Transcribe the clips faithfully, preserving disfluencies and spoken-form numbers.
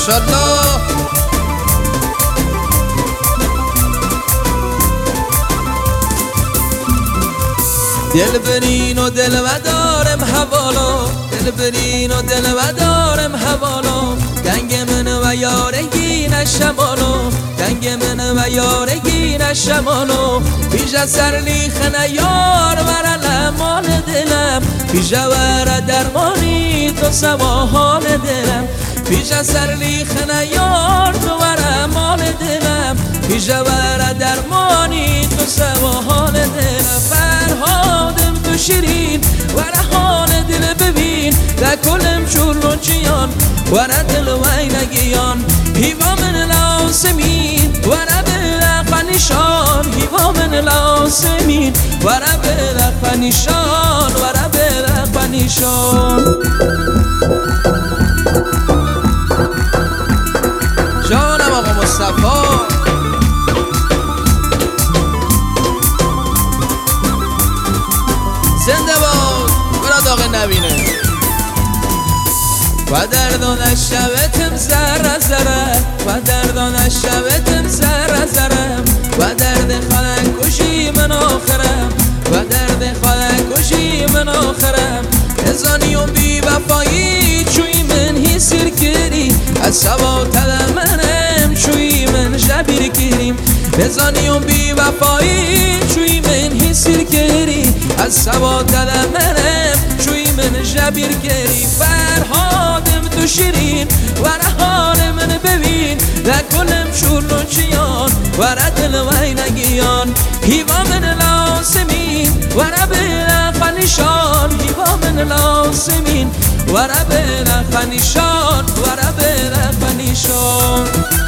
ماشاءالله. دل برین و دل ودارم حوالو، دل برین و دل ودارم حوالو، دنگ من و یارگی نشمالو، دنگ من و یارگی نشمالو. پیش سر لیخن یار ور لمان دلم، پیش ور درمانی تو سواحان دلم، پیش سر لیخن یار تو ور مان دلم، پیش ور درمانی تو سواحان دلم. فرهادم تو شیرین ورحان دل ببین، در کلم شور چیان ور دل وینگیان. هیوا من لاسمین ور بلق نشان، هیوا من لاسمین ور بلق نشان، ور بلق نشان. جانم آقا مصطفی. زنده باد مراد آقا نبینه. و دردان شبتم زر زره، و دردان شبتم زر زرم، و درد خلق کشی من آخرم، و درد خلق کشی من آخرم. ازانیون بی وفایی چوی من هی سیر کری، از سوا تل منم چوی من شبیر کریم. ازانیون بی وفایی چوی من هی سیر کری، از سوا تل منم چوی من شبیر کری. فرهادم تو شیرین ورحان من ببین، در کلم شور چیان ور دل وینگیان. هیوا من لاسمین ور بلق نشان، هیوا من لاسمین ور بلق نشان، ور بلق نشان.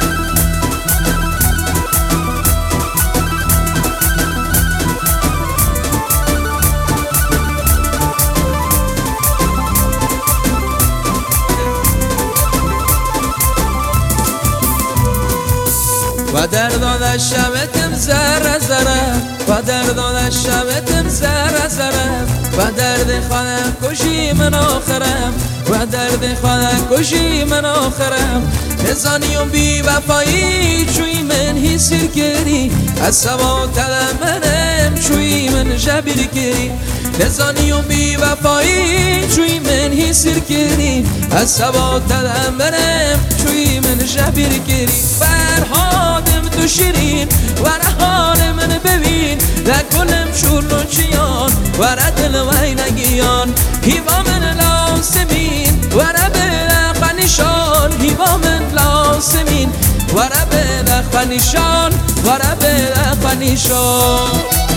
و دردان شبتم زر زره، و دردان شبتم زر زره، و درد خانه کشی من آخرم، و درد خانه کشی من آخرم. ازانیون بی وفایی چوی من هی سیر کری، از سوا تل منم چوی من شبیر کری. ازانیون بی وفایی چوی من هی سیر کری، از سوا تل منم چوی من شبیر کری. فرهادم تو شیرین ورحان من ببین، در کلم شور چیان ور دل وینگیان. هیوا من لاسمین ور بلق نشان، هیوا من لاسمین ور بلق نشان، ور بلق نشان.